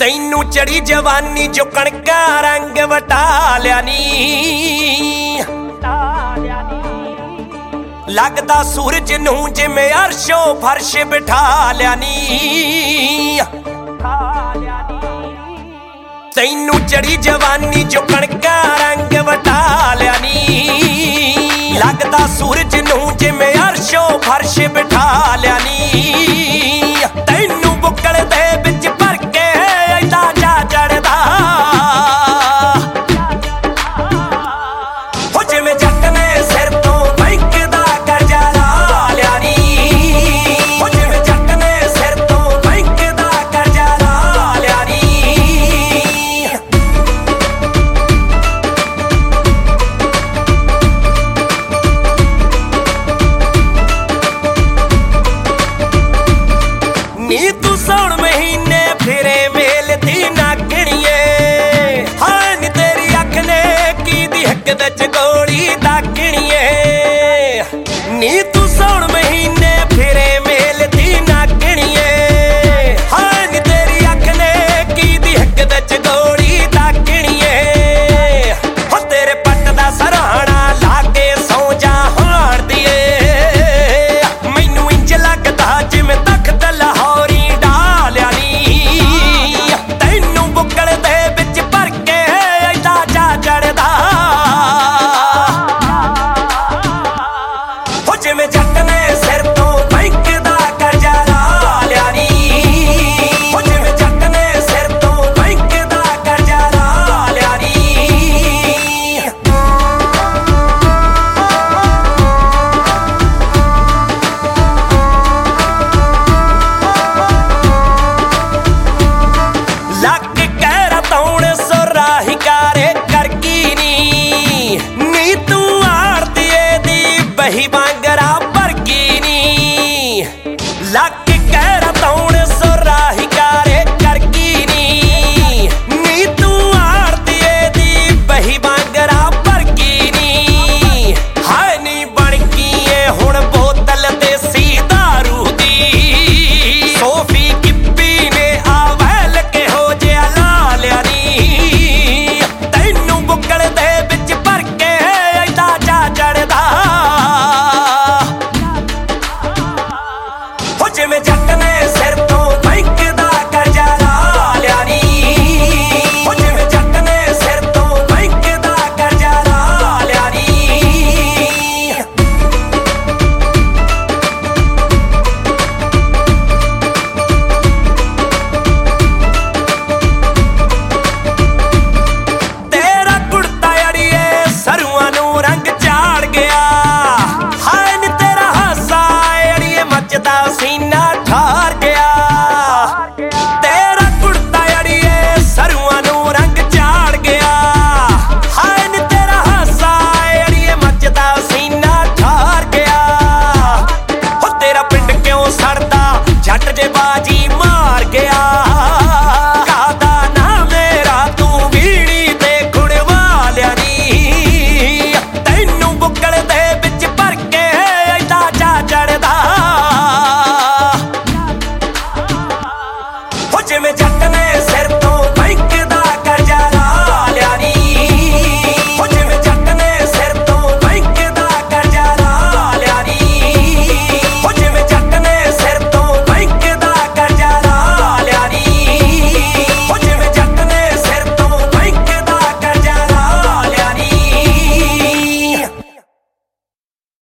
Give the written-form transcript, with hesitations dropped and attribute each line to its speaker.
Speaker 1: तैनू चढ़ी जवानी जो कणका रंग वटा लिया नी, लगदा सूरज नू जिवें अर्शो फर्श बिठा लिया नी। तैनू चढ़ी जवानी जो कणका रंग वटा लिया नी, लगदा सूरज नू जिवें अर्शो फर्श बिठा लिया नी। तैनू बुक्कल दे विच भर के ऐदा जा चढ़दा, हो जिवें जट ने सिर तो बैंक दा कर्जा ला लिया नी, हो जिवें जट ने सिर तो बैंक दा कर्जा ला लिया नी। नी तू सौण महीने फिरे मेलदी नागणीए, हां नी तेरी अख ने की दी हक दच गोली दागणीए। नी तू सौण महीने फिरे मेलदी नागणीए, हां नी तेरी अख ने की दी हक दच गोली दागणीए। हो तेरे पट दा सराहना लाके सौ जा हार दिए, मैनू इंज लगदा जिवें तख्त लाहौरी डालिया नी। तैनू बुक्कल दे विच भर के ऐदा जा चढ़दा, हो जिवें जट ने सिर तो बैंक दा कर्जा ला लिया नी, हो जिवें जट ने सिर तो बैंक दा कर्जा ला लिया नी। लग कहरा तौण सोराही कारे करगी नी तू आड़तीए दी बही वांगरा भरगी नी। लग